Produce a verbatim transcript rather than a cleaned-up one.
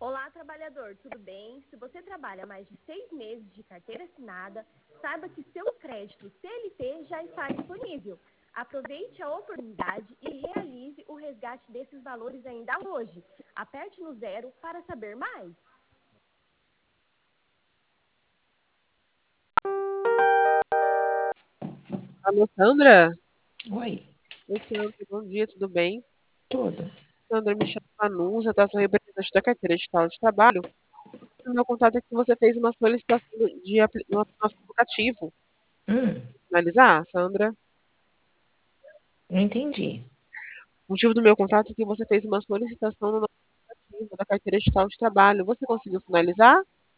Olá, trabalhador, tudo bem? Se você trabalha mais de seis meses de carteira assinada, saiba que seu crédito C L T já está disponível. Aproveite a oportunidade e realize o resgate desses valores ainda hoje. Aperte no zero para saber mais. Alô, Sandra? Oi, Oi, Sandra, bom dia, tudo bem? tudo. Sandra, me chamo Vanusa, tá? Sou representante da carteira digital de trabalho. O meu contato é que você fez uma solicitação de apli- no nosso aplicativo. Hum, Finalizar, Sandra? não entendi. O motivo do meu contato é que você fez uma solicitação no nosso aplicativo da carteira digital de trabalho. Você conseguiu finalizar?